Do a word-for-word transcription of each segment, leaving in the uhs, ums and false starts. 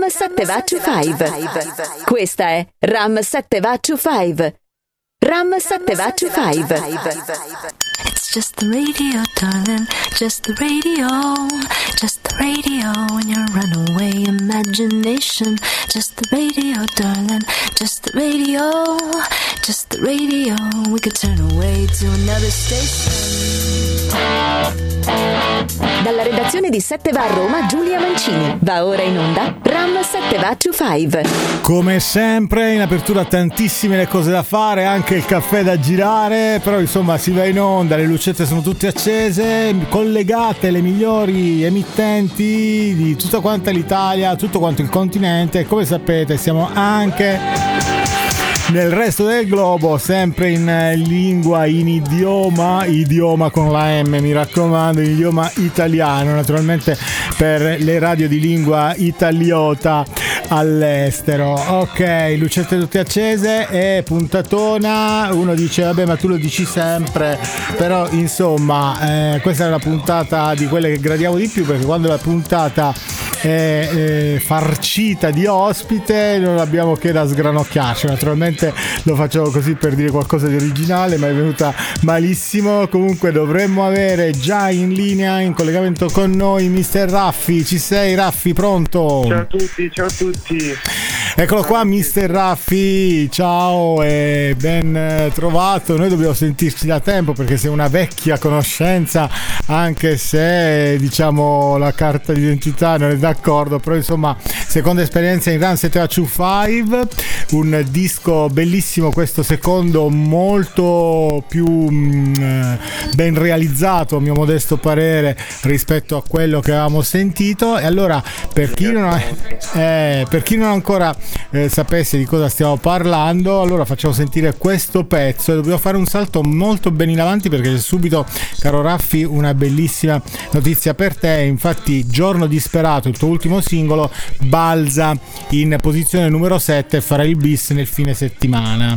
Ram settecentocinque. Questa è Ram settecentocinque. Ram settecentocinque. It's just the radio, darling, just the radio, just the radio in your runaway imagination. Just the radio, darling, just the radio, just the radio. We could turn away to another station. Dalla redazione di sette va a Roma, Giulia Mancini. Va ora in onda Ram settecentocinque. Come sempre in apertura tantissime le cose da fare, anche il caffè da girare, però insomma si va in onda, le lucette sono tutte accese, collegate le migliori emittenti di tutta quanta l'Italia, tutto quanto il continente. Come sapete siamo anche nel resto del globo, sempre in lingua, in idioma, idioma con la M, mi raccomando, in idioma italiano, naturalmente per le radio di lingua italiota all'estero. Ok, lucette tutte accese e puntatona. Uno dice vabbè, ma tu lo dici sempre, però insomma eh, questa è una puntata di quelle che gradiamo di più, perché quando la puntata è eh, farcita di ospite non abbiamo che da sgranocchiarci. Naturalmente lo facevo così per dire qualcosa di originale, ma è venuta malissimo. Comunque dovremmo avere già in linea, in collegamento con noi, mister Raffi. Ci sei, Raffi? Pronto? Ciao a tutti, ciao a tutti. Eccolo qua, mister Raffi, ciao e ben trovato. Noi dobbiamo sentirci da tempo perché sei una vecchia conoscenza, anche se diciamo la carta d'identità non è d'accordo, però insomma seconda esperienza in Ram settecentocinque, un disco bellissimo, questo secondo molto più mh, ben realizzato a mio modesto parere rispetto a quello che avevamo sentito. E allora per chi non ha, eh, per chi non ancora eh, sapesse di cosa stiamo parlando, allora facciamo sentire questo pezzo e dobbiamo fare un salto molto ben in avanti perché c'è subito, caro Raffi, una bellissima notizia per te. Infatti Giorno Disperato, il tuo ultimo singolo, balza in posizione numero sette e farà il bis nel fine settimana.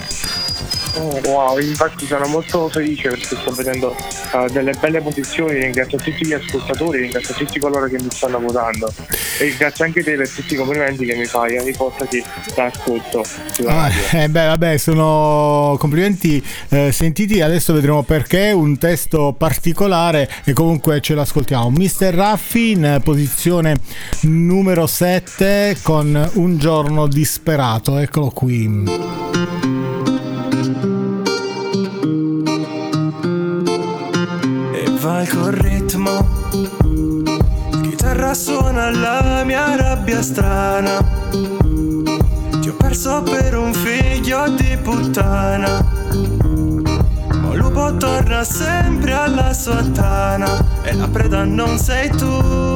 Oh, wow, infatti sono molto felice perché sto vedendo uh, delle belle posizioni. Ringrazio tutti gli ascoltatori, ringrazio tutti coloro che mi stanno votando e ringrazio anche te per tutti i complimenti che mi fai ogni volta che l'ascolto. Ah, eh beh, vabbè, sono complimenti eh, sentiti. Adesso vedremo perché, un testo particolare e comunque ce l'ascoltiamo. mister Raffi in posizione numero sette con Un giorno disperato, eccolo qui. Vai col ritmo, chitarra suona la mia rabbia strana. Ti ho perso per un figlio di puttana, ma lupo torna sempre alla sua tana e la preda non sei tu.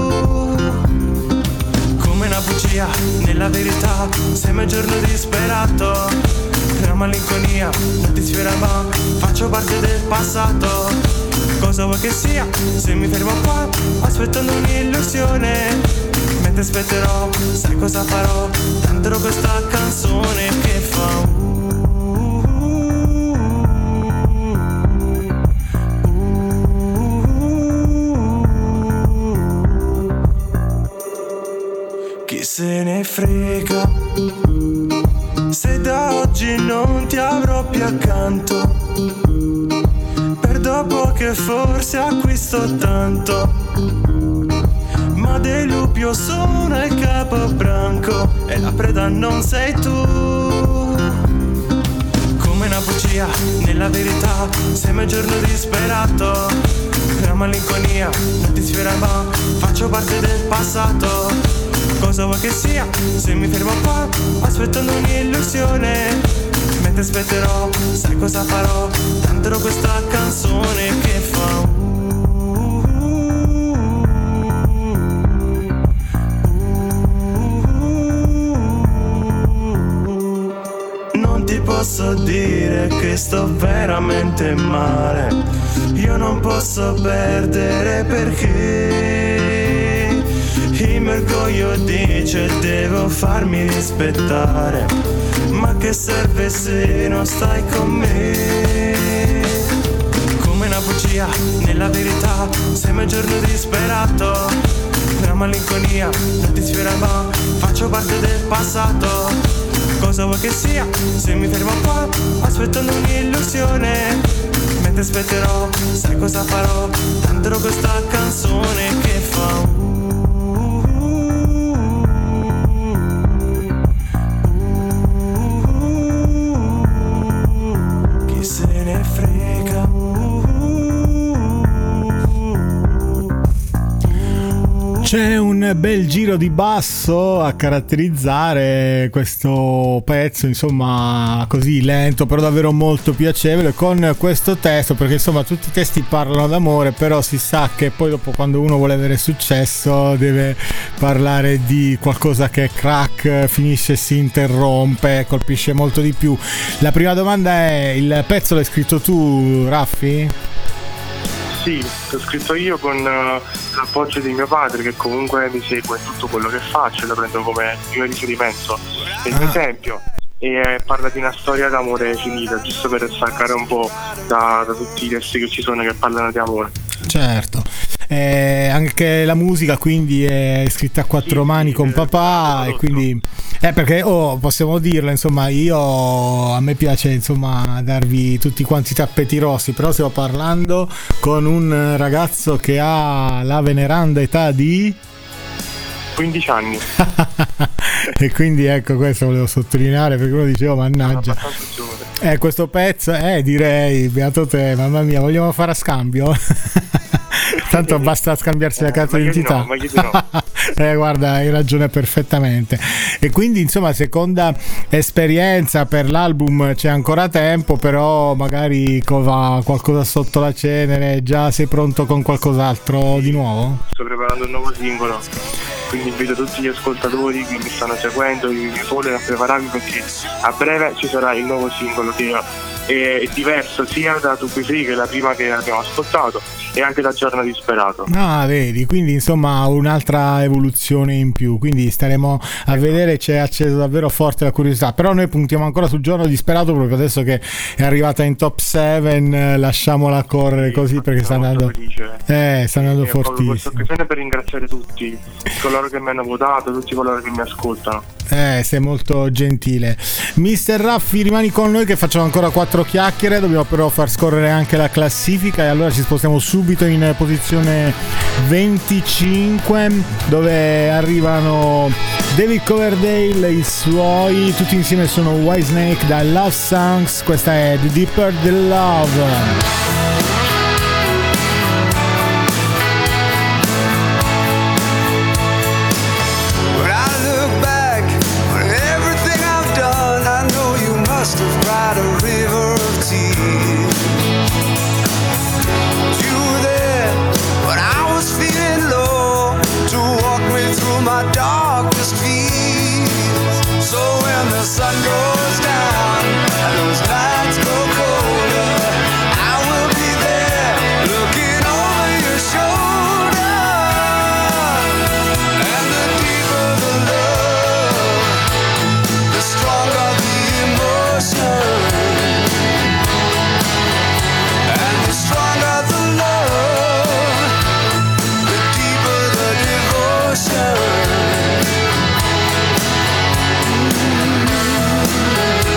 Come una bugia nella verità, sei mio giorno disperato. La malinconia non ti sfiora ma faccio parte del passato. Cosa vuoi che sia, se mi fermo qua aspettando un'illusione? Mentre aspetterò, sai cosa farò? Canterò questa canzone che fa uh, uh, uh, chi se ne frega se da oggi non ti avrò più accanto, dopo che forse acquisto tanto, ma dei lupi io sono il capobranco e la preda non sei tu. Come una bugia nella verità, sei mio giorno disperato. La malinconia non ti sfiora ma faccio parte del passato. Cosa vuoi che sia, se mi fermo qua aspettando un'illusione? Mentre aspetterò, sai cosa farò? Canterò questa canzone che fa uh, uh, uh. Non ti posso dire che sto veramente male. Io non posso perdere perché il mio orgoglio dice devo farmi rispettare. Ma che serve se non stai con me? Come una bugia nella verità, sei mio giorno disperato. la malinconia non ti sfiora ma faccio parte del passato. Cosa vuoi che sia, se mi fermo qua aspettando un'illusione, mentre aspetterò, sai cosa farò? Canterò questa canzone che fa uh, uh, uh, chi se ne frega. C'è un bel giro di basso a caratterizzare questo pezzo, insomma così lento però davvero molto piacevole, con questo testo, perché insomma tutti i testi parlano d'amore, però si sa che poi dopo quando uno vuole avere successo deve parlare di qualcosa che crack, finisce, si interrompe, colpisce molto di più. La prima domanda è: il pezzo l'hai scritto tu, Raffi? Sì, l'ho scritto io con uh, l'appoggio di mio padre, che comunque mi segue in tutto quello che faccio, lo prendo come il mio riferimento, il mio esempio, e eh, parla di una storia d'amore finita, giusto per staccare un po' da, da tutti i testi che ci sono che parlano di amore. Certo. Eh, anche la musica quindi è scritta a quattro sì, mani con papà, e quindi eh, perché oh, possiamo dirlo, insomma, io a me piace insomma darvi tutti quanti tappeti rossi, però stiamo parlando con un ragazzo che ha la veneranda età di quindici anni. E quindi ecco, questo volevo sottolineare, perché uno diceva oh, mannaggia, eh, questo pezzo eh, direi beato te, mamma mia, vogliamo fare a scambio? Tanto basta scambiarsi la carta d'identità. No, no. eh, guarda, hai ragione perfettamente. E quindi insomma, seconda esperienza per l'album, c'è ancora tempo, però magari va qualcosa sotto la cenere, già sei pronto con qualcos'altro di nuovo? Sto preparando un nuovo singolo, quindi invito tutti gli ascoltatori che mi stanno seguendo di voler prepararvi, perché a breve ci sarà il nuovo singolo che è diverso sia da To Be Free, che è la prima che abbiamo ascoltato, e anche da Giorno Disperato. Ah, vedi, quindi insomma un'altra evoluzione in più, quindi staremo a vedere. C'è acceso davvero forte la curiosità, però noi puntiamo ancora su Giorno Disperato, proprio adesso che è arrivata in top sette, lasciamola correre sì, così, perché sta andando eh, sta andando fortissimo. Questa occasione per ringraziare tutti coloro che mi hanno votato, tutti coloro che mi ascoltano. Eh, sei molto gentile. mister Raffi, rimani con noi che facciamo ancora quattro chiacchiere, dobbiamo però far scorrere anche la classifica, e allora ci spostiamo subito in posizione venticinque, dove arrivano David Coverdale, i suoi, tutti insieme sono Whitesnake da Love Songs, questa è The Deeper the Love. Sun goes down and those nights go colder, I will be there looking over your shoulder. And the deeper the love, the stronger the emotion. And the stronger the love, the deeper the devotion.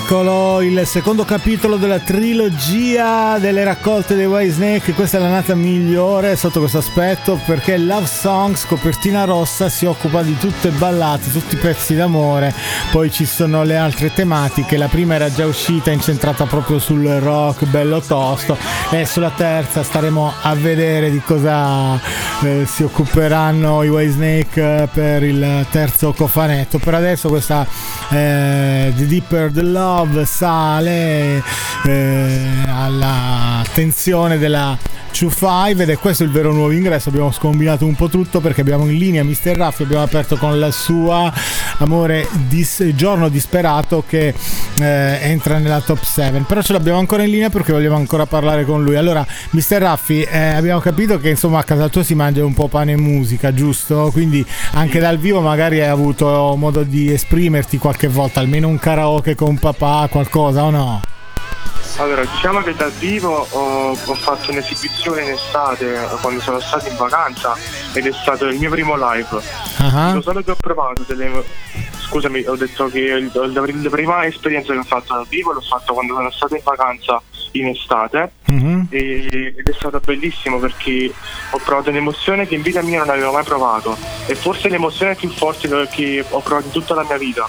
Eccolo, il secondo capitolo della trilogia delle raccolte dei Whitesnake. Questa è l'annata migliore sotto questo aspetto, perché Love Songs, copertina rossa, si occupa di tutte ballate, tutti i pezzi d'amore. Poi ci sono le altre tematiche. La prima era già uscita, incentrata proprio sul rock bello tosto, e sulla terza staremo a vedere di cosa eh, si occuperanno i Whitesnake per il terzo cofanetto. Per adesso questa eh, The Deeper the Love sale eh, alla tensione della venticinque, ed è questo il vero nuovo ingresso. Abbiamo scombinato un po' tutto perché abbiamo in linea mister Raffi, abbiamo aperto con la sua Amore dis- Giorno Disperato, che eh, entra nella top sette, però ce l'abbiamo ancora in linea perché vogliamo ancora parlare con lui. Allora mister Raffi, eh, abbiamo capito che insomma a casa tua si mangia un po' pane e musica, giusto? Quindi anche dal vivo magari hai avuto modo di esprimerti qualche volta, almeno un karaoke con papà, qualcosa o no? Allora, diciamo che dal vivo ho, ho fatto un'esibizione in estate quando sono stato in vacanza, ed è stato il mio primo live. Uh-huh. Lo solo che ho provato delle... Scusami, ho detto che il, la prima esperienza che ho fatto dal vivo l'ho fatto quando sono stato in vacanza in estate. Uh-huh. e, ed è stato bellissimo perché ho provato un'emozione che in vita mia non avevo mai provato, e forse l'emozione più forte che ho provato in tutta la mia vita.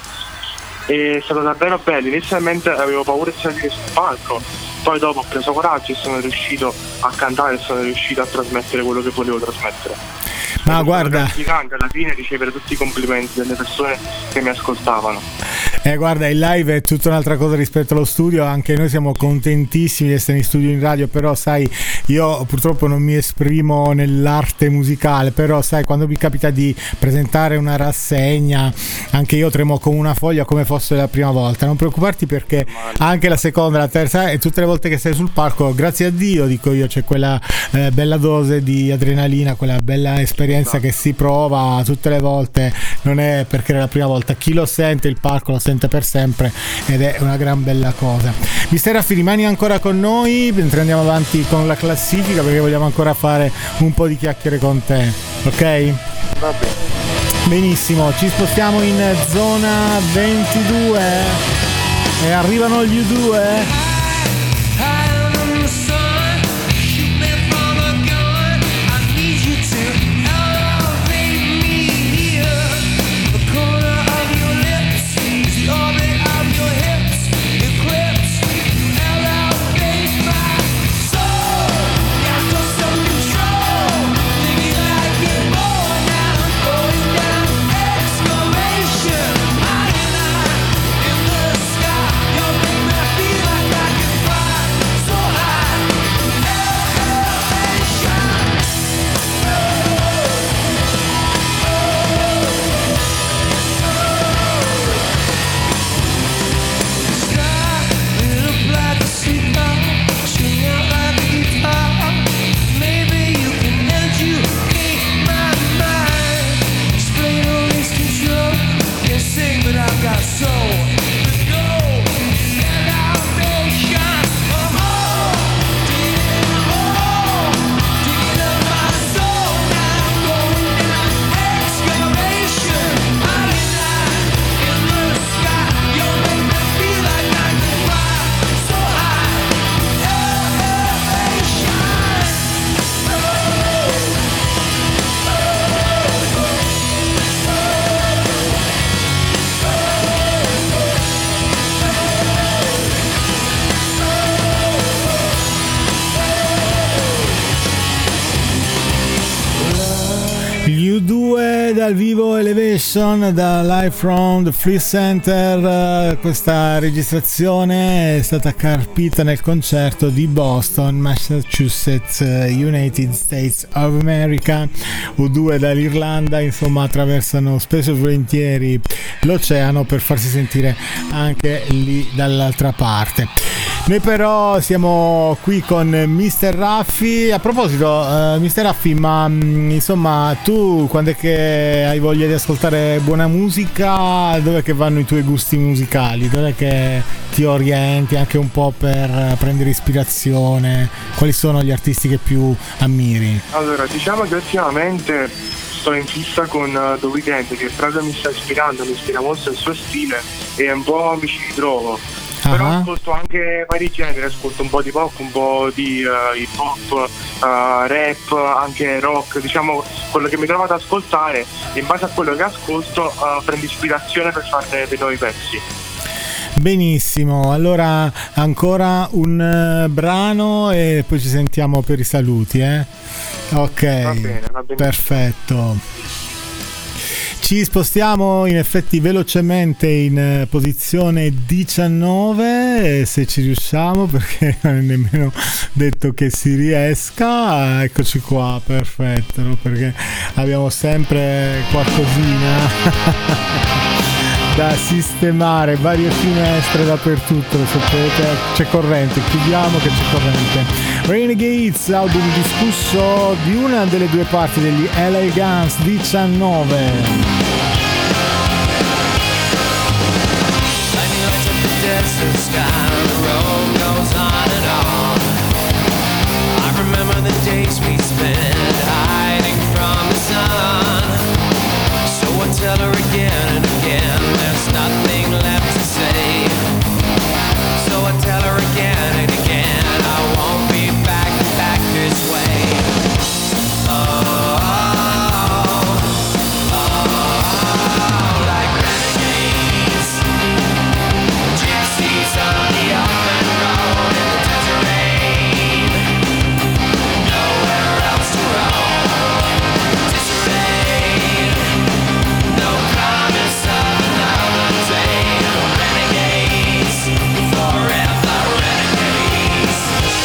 È stato davvero bello. Inizialmente avevo paura di salire sul palco, poi dopo ho preso coraggio e sono riuscito a cantare e sono riuscito a trasmettere quello che volevo trasmettere. Ma guarda, gigante alla fine ricevere tutti i complimenti delle persone che mi ascoltavano. Eh, guarda, il live è tutta un'altra cosa rispetto allo studio. Anche noi siamo contentissimi di essere in studio in radio, però sai, io purtroppo non mi esprimo nell'arte musicale, però sai, quando mi capita di presentare una rassegna, anche io tremo come una foglia, come fosse la prima volta. Non preoccuparti, perché anche la seconda, la terza e tutte le volte che sei sul palco, grazie a Dio, dico io, c'è quella eh, bella dose di adrenalina, quella bella esperienza che si prova tutte le volte. Non è perché è la prima volta, chi lo sente il palco lo sente per sempre, ed è una gran bella cosa. mister Raffi, rimani ancora con noi mentre andiamo avanti con la classifica, perché vogliamo ancora fare un po' di chiacchiere con te, ok? Va bene. Benissimo, ci spostiamo in zona ventidue e arrivano gli U due. Dal vivo Elevation, da Live from the Flea Center. Questa registrazione è stata carpita nel concerto di Boston, Massachusetts, United States of America. U due dall'Irlanda, insomma, attraversano spesso e volentieri l'oceano per farsi sentire anche lì dall'altra parte. Noi però siamo qui con mister Raffi. A proposito, uh, mister Raffi, ma mh, insomma, tu quando è che hai voglia di ascoltare buona musica? Dove che vanno i tuoi gusti musicali? Dove che ti orienti anche un po' per prendere ispirazione? Quali sono gli artisti che più ammiri? Allora, diciamo che ultimamente sto in fissa con uh, The Weeknd, che proprio mi sta ispirando, mi ispira molto il suo stile e un po' mi ci ritrovo. Però Ah. ascolto anche vari generi, ascolto un po' di pop, un po' di uh, hip hop, uh, rap, anche rock, diciamo quello che mi trovo ad ascoltare, in base a quello che ascolto uh, prendo ispirazione per fare dei nuovi pezzi. Benissimo, allora ancora un uh, brano e poi ci sentiamo per i saluti, eh? Ok, Va bene, va bene. perfetto. Ci spostiamo in effetti velocemente in eh, posizione diciannove, eh, se ci riusciamo, perché non è nemmeno detto che si riesca. Eccoci qua, perfetto, no? Perché abbiamo sempre qualcosina da sistemare, varie finestre dappertutto, lo sapete, c'è corrente, chiudiamo che c'è corrente. Renegades, album discusso di una delle due parti degli L A Guns, diciannove. Desert sky, the road goes on and on. I remember the days we spent hiding from the sun. So I tell her again and again, there's nothing left to say. So I tell her again and again, I won't be back, back this way. Oh, oh, oh, oh, like renegades, gypsies on the open road in the desert rain. Nowhere else to roam. Disarray. No promise of another day. Renegades, forever renegades.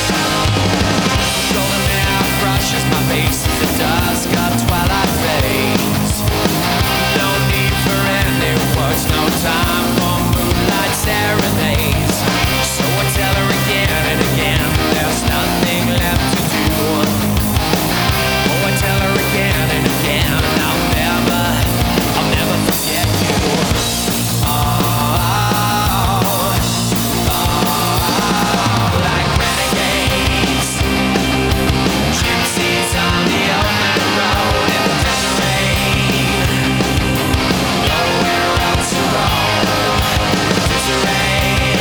Golden hair brushes my face in the dusk of twilight fades. No need for any words, no time for moonlight serenades. So I tell her again and again, there's nothing left to do. Oh, I tell her again and again, I'll never, I'll never forget you. Oh, oh, oh, like renegades, gypsies on the open road in the desert rain. Nowhere else to roam. Disarray.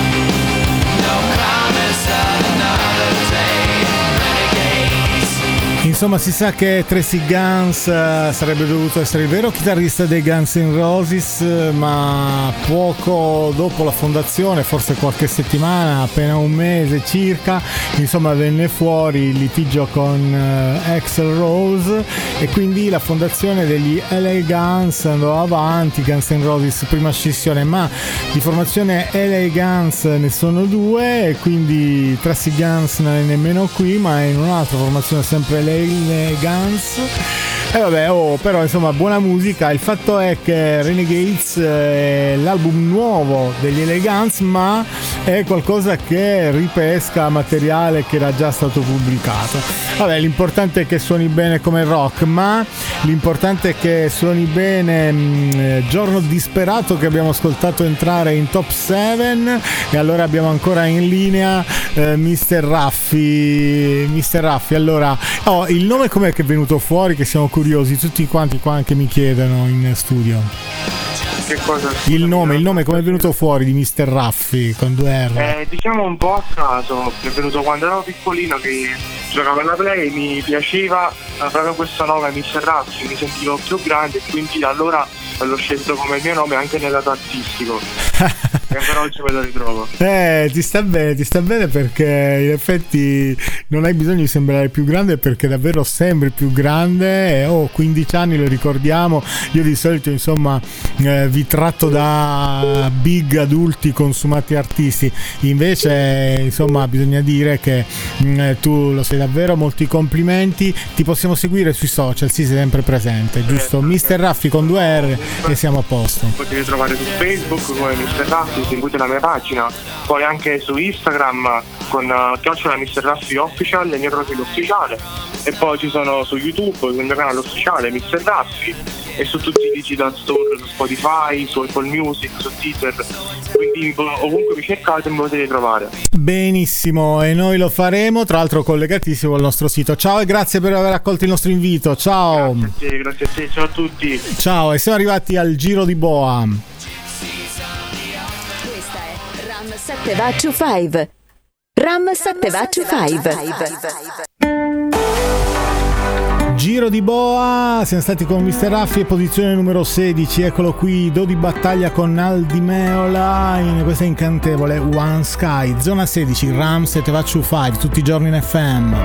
No promise of another day. Renegades. Insomma, si sa che Tracy Guns eh, sarebbe dovuto essere il vero chitarrista dei Guns N' Roses, eh, ma poco dopo la fondazione, forse qualche settimana, appena un mese circa, insomma venne fuori il litigio con eh, Axl Rose e quindi la fondazione degli L A Guns andò avanti. Guns N' Roses prima scissione, ma di formazione L A Guns ne sono due e quindi Tracy Guns non è nemmeno qui, ma è in un'altra formazione, sempre L A Guns. E vabbè, oh, però insomma buona musica. Il fatto è che Renegades è l'album nuovo degli L A Guns, ma è qualcosa che ripesca materiale che era già stato pubblicato. Vabbè, l'importante è che suoni bene come rock, ma l'importante è che suoni bene mh, Giorno Disperato, che abbiamo ascoltato entrare in top sette, e allora abbiamo ancora in linea eh, mister Raffi. mister Raffi, allora, oh, il nome com'è che è venuto fuori, che siamo curiosi tutti quanti qua, anche mi chiedono in studio. Che cosa? Il nome, il nome come è venuto fuori di mister Raffi con due R? Eh, diciamo un po' a caso, mi è venuto quando ero piccolino che giocavo alla Play, mi piaceva eh, proprio questo nome, mister Raffi, mi sentivo più grande e quindi da allora l'ho scelto come mio nome anche nel lato artistico. E ancora oggi me lo ritrovo. Eh, ti sta bene, ti sta bene, perché in effetti non hai bisogno di sembrare più grande, perché davvero sembri più grande. E, oh, quindici anni, lo ricordiamo. Io di solito insomma eh, vi tratto da big adulti consumati artisti, invece insomma bisogna dire che mh, tu lo sei davvero. Molti complimenti. Ti possiamo seguire sui social, sì, sei sempre presente, giusto? mister Raffi con due R e siamo a posto. Potete trovare su Facebook come mister Raffi, seguite la mia pagina, poi anche su Instagram con uh, chiocciola mister Raffi Official, il mio profilo ufficiale, e poi ci sono su YouTube con il mio canale ufficiale mister Raffi, e su tutti i digital store, su Spotify, su Apple Music, su Deezer, quindi ovunque mi cercate mi potete trovare. Benissimo, e noi lo faremo, tra l'altro collegatissimo al nostro sito. Ciao e grazie per aver accolto il nostro invito. Ciao. Grazie a te, grazie a te, ciao a tutti. Ciao, e siamo arrivati al giro di boa. Questa è Ram sette va to five. Ram sette va to five. Giro di boa, siamo stati con mister Raffi, posizione numero sedici, eccolo qui, do di battaglia con Aldi Meola in questa incantevole One Sky, zona sedici, Ram sette va to five, tutti i giorni in F M.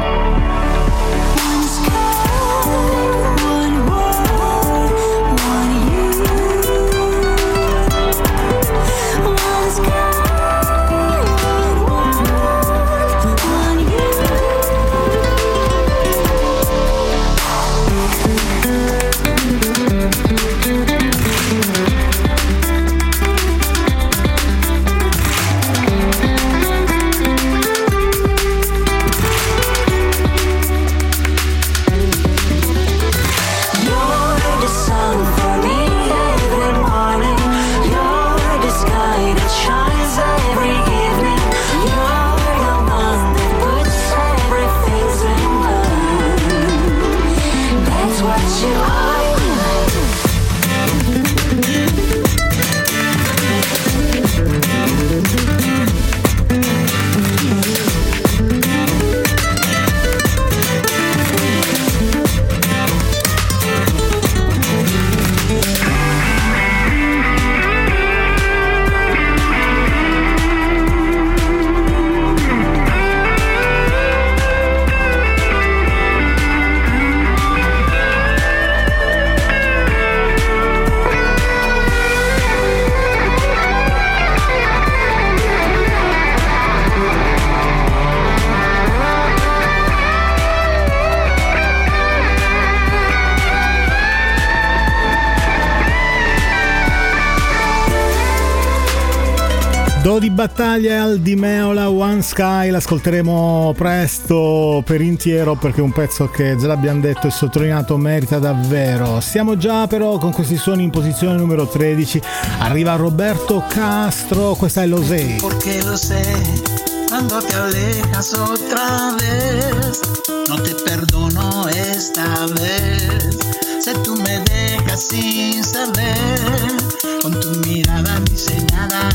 Do di battaglia al Di Meola One Sky, l'ascolteremo presto per intero perché è un pezzo che già l'abbiamo detto e sottolineato merita davvero. Stiamo già però con questi suoni in posizione numero tredici, arriva Roberto Castro, questa è Lo sé. Porque lo sé, cuando te alejas otra vez, no te perdono esta vez. Si tú me dejas sin saber, con tu mirada diseñada,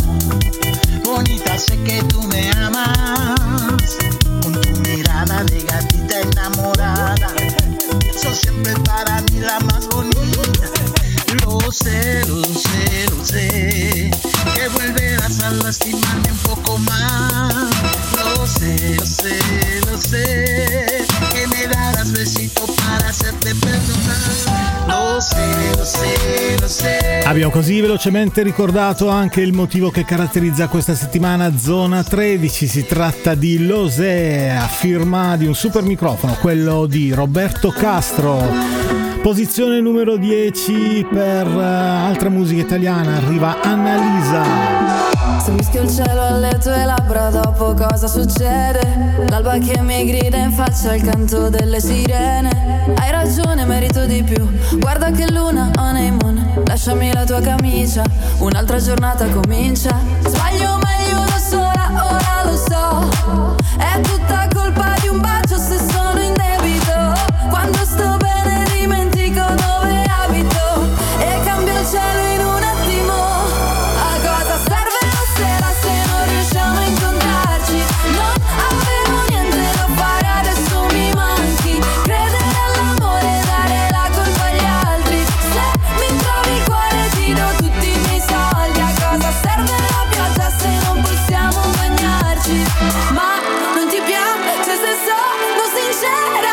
bonita sé que tú me amas, con tu mirada de gatita enamorada, sos siempre para mí la más bonita. Lo sé, lo sé, lo sé, que volverás a lastimarme un poco más. Lo sé, lo sé, lo sé, que me darás besito para hacerte perdonar. Lo sé, lo sé, lo sé. Abbiamo così velocemente ricordato anche il motivo che caratterizza questa settimana Zona tredici. Si tratta di Lo sé, a firma di un super microfono, quello di Roberto Castro. Posizione numero dieci per uh, altra musica italiana, arriva Annalisa. Se mischio il cielo alle tue labbra, dopo cosa succede? L'alba che mi grida in faccia, il canto delle sirene. Hai ragione, merito di più. Guarda che luna, honeymoon. Lasciami la tua camicia, un'altra giornata comincia. Sbaglio meglio da sola, ora lo so. È tutta colpa di un bacio se sono in debito. Quando sto bene dimentico dove abito e cambio il cielo in un attimo. A cosa serve la sera se non riusciamo a incontrarci? Non avevo niente da fare, adesso mi manchi. Credere all'amore, dare la colpa agli altri. Se mi trovi cuore ti do tutti i miei soldi. A cosa serve la pioggia se non possiamo bagnarci? Ma non ti piace se sono sincera?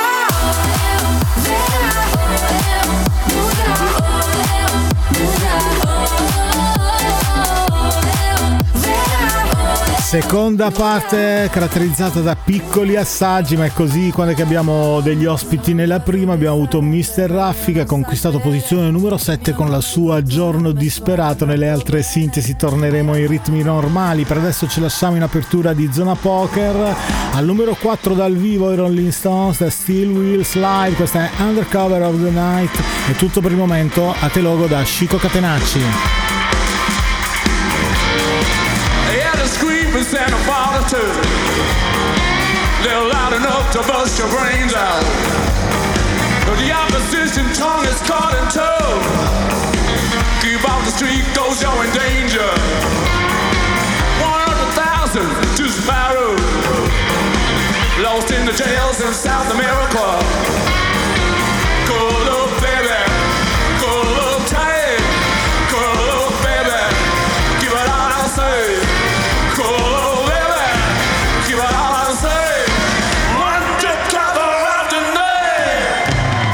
Seconda parte caratterizzata da piccoli assaggi, ma è così quando è che abbiamo degli ospiti. Nella prima abbiamo avuto mister Raffi che ha conquistato posizione numero sette con la sua Giorno disperato. Nelle altre sintesi torneremo ai ritmi normali. Per adesso ci lasciamo in apertura di Zona Poker. Al numero quattro dal vivo i Rolling Stones da Steel Wheels Live, questa è Undercover of the Night. È tutto per il momento, a te logo da Chico Catenacci. And Santa Barbara too. They're loud enough to bust your brains out. But the opposition tongue is caught in tow. Keep off the street, cause you're in danger. One of the the jails in South America. Cool little baby, cool little tight, cool little baby, give it all I say. Cool little baby, give it all I say. One to cover up tonight.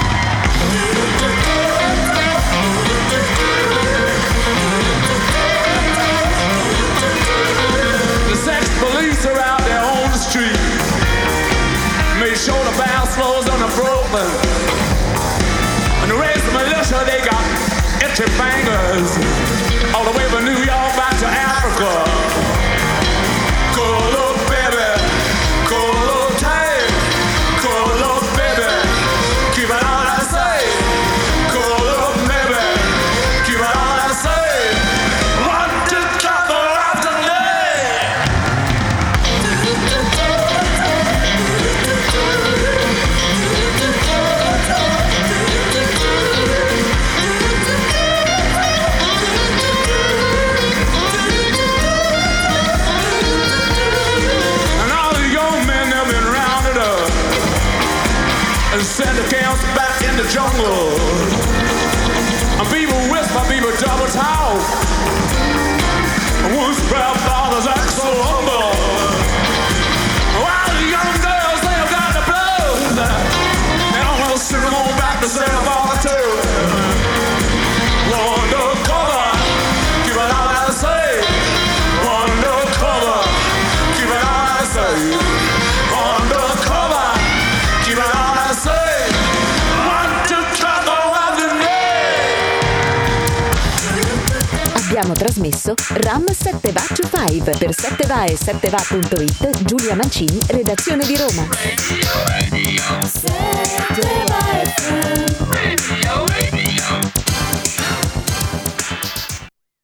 The sex police are out there on the street. Make sure the bounce flows on the Brooklyn. And the rest of the militia, they got itchy fingers. All the way from New York back to Africa. Cool little baby, cool little tight, cool little baby, keep it all I say. Cool little baby, keep it all I say. One to cover up tonight. And all the young men have been rounded up and sent the camps back in the jungle. And people whisper, people double talk. And once proud fathers act so humble. While the young girls, they have got the blues. And I'm gonna send them on back to Santa Barbara too. Undercover, keep it all I say. Undercover, keep it all I say. Undercover, keep it all I say. One to cover up the name. Abbiamo trasmesso Ram sette va to five per sette va e sette va punto it. Giulia Mancini, redazione di Roma. sette va F M.